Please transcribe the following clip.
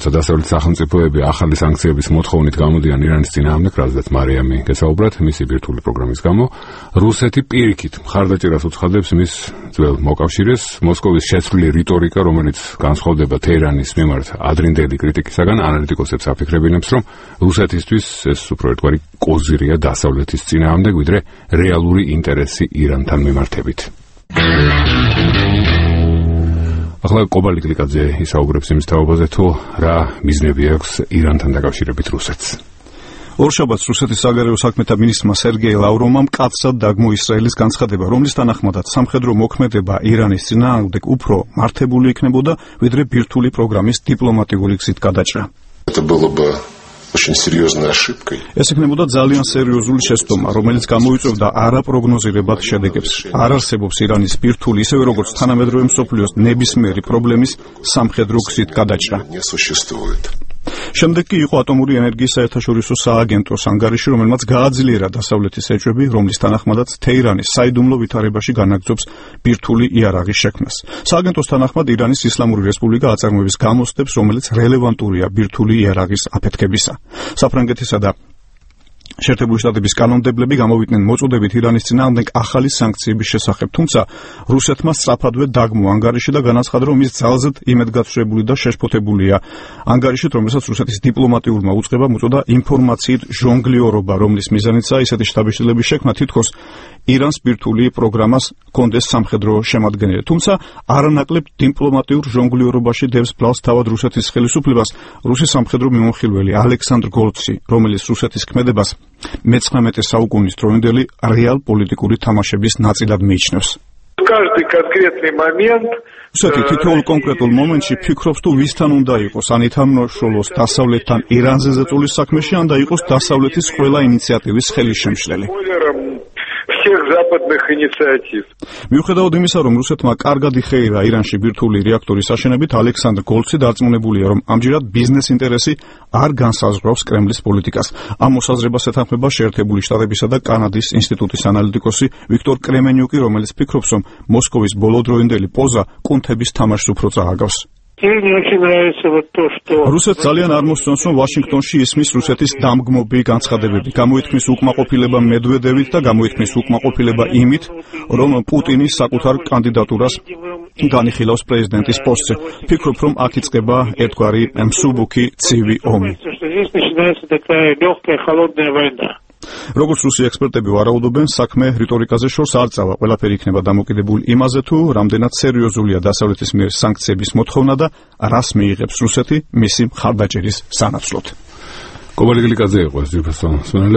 როცა დასავლეთის სახელმწიფოები ახალი სანქციების მოთხოვნით გამოდიან ირანის წინააღმდეგ, რაზეც მარიამი გესაუბრათ, მისი ბირთვული პროგრამის გამო, რუსეთი პირიქით მხარდაჭერას უცხადებს მის ძველ მოკავშირეს. მოსკოვის შეცვლილი რიტორიკა, რომელიც განსხვავდება თეირანის მიმართ ადრინდელი კრიტიკისაგან, ანალიტიკოსებს აფიქრებინებს, რომ რუსეთისთვის ეს უფრო ერთგვარი კოზირია დასავლეთის წინააღმდეგ, ვიდრე რეალური ინტერესი ირანთან მიმართებით. ახლა კობალი გლიკაძე ისაუბრებს იმის თაობაზე, თუ რა მიზნები აქვს ირანთან დაკავშირებით რუსეთს. ორშაბათს რუსეთის საგარეო საქმეთა მინისტრმა სერგეი ლავროვმა მკაცრად დაგმო ისრაელის განცხადება, რომლის თანახმადაც სამხედრო მოქმედება ირანის წინააღმდეგ უფრო მართებული იქნებოდა, ვიდრე ბირთვული პროგრამის დიპლომატიური გზით გადაჭრა. ეს იქნებოდა ძალიან სერიოზული შეცდომა, რომელიც გამოიწვევდა არაპროგნოზირებად შედეგებს. არ არსებობს ირანის ბირთვული, ისევე როგორც თანამედროვე მსოფლიოს ნებისმიერი პრობლემის სამხედრო გზით გადაჭრა. შემდეგ კი იყო ატომური ენერგიის საერთაშორისო სააგენტოს ანგარიში, რომელმაც გააძლიერა დასავლეთის ეჭვები, რომლის თანახმადაც თეირანის საიდუმლო ვითარებაში განაგრძობს ბირთვული იარაღის შექმნას. სააგენტოს თანახმად ირანის ისლამური რესპუბლიკა აწარმოებს გამოცდებს, რომელიც რელევანტურია ბირთვული იარაღის აფეთქებისა. საფრანგეთისა და შეერთებული შტატების კანონმდებლები გამოვიდნენ მოწოდებით ირანის წინააღმდეგ ახალი სანქციების შესახებ, თუმცა რუსეთმა სწრაფადვე დაგმო ანგარიში და განაცხადა, რომ ის ძალზედ იმედგაცრუებული და შეშფოთებულია. ანგარიშით, რომელსაც რუსეთის დიპლომატიურმა უწყებამ უწოდა ინფორმაციით ჟონგლიორობა, რომლის მიზანიცაა ისეთი შთაბეჭდილების შექმნა, თითქოს ირანს ბირთვული პროგრამას კონდეს სამხედრო შემადგენელი. თუმცა არანაკლებ დიპლომატიურ ჟონგლიორობაში დევს ბლალს თავად რუსეთის ხელისუფლებას რუსი სამხედრო მიმოხილველი ალექსანდრ გოლცი, რომელიც რუსეთის ქმედებას მე-19 საუკუნის დროინდელი რეალ-პოლიტიკური თამაშების ნაწილად მიიჩნევს. რუსეთი თითოეულ კონკრეტულ მომენტში ფიქრობს, თუ ვისთან უნდა იყოს, ან ითამაშოს დასავლეთთან ირანზე ზეწოლის საქმეში, ან და იყოს დასავლეთის ყველა ინიციატივის ხელისშემშლელი. მიუხედავად იმისა, რომ რუსეთმა კარგად იხეირა ირანში ბირთვული რეაქტორის აშენებით, ალექსანდრ გოლცი დარწმუნებულია, რომ ამჯერად ბიზნეს ინტერესი არ განსაზღვრავს კრემლის პოლიტიკას. ამ მოსაზრებას ეთანხმება შეერთებული შტატებისა და კანადის ინსტიტუტის ანალიტიკოსი ვიქტორ კრემენიუკი, რომელიც ფიქრობს, რომ მოსკოვის ბოლოდროინდელი პოზა კუნთების თამაშს უფრო წააგავს. რუსეთს ძალიან არ მოსწონს, რომ ვაშინგტონში ისმის რუსეთის დამგმობი განცხადებები. გამოითქმის უკმაყოფილება მედვედევით და გამოითქმის უკმაყოფილება იმით, რომ პუტინი საკუთარ კანდიდატურას განიხილავს პრეზიდენტის პოსტზე. ფიქრობ, რომ აქ იწყება ერთგვარი მსუბუქი ცივი ომი. როგორც რუსი ექსპერტები ვარაუდობენ, საქმე რიტორიკაზე შორს არ წავა. ყველაფერი იქნება დამოკიდებული იმაზე, თუ რამდენად სერიოზულია დასავლეთის მიერ სანქციების მოთხოვნა და რას მიიღებს რუსეთი მისი მხარდაჭერის სანაცვლოდ. კობალი გლიკაძე იყო ეს ძირფასო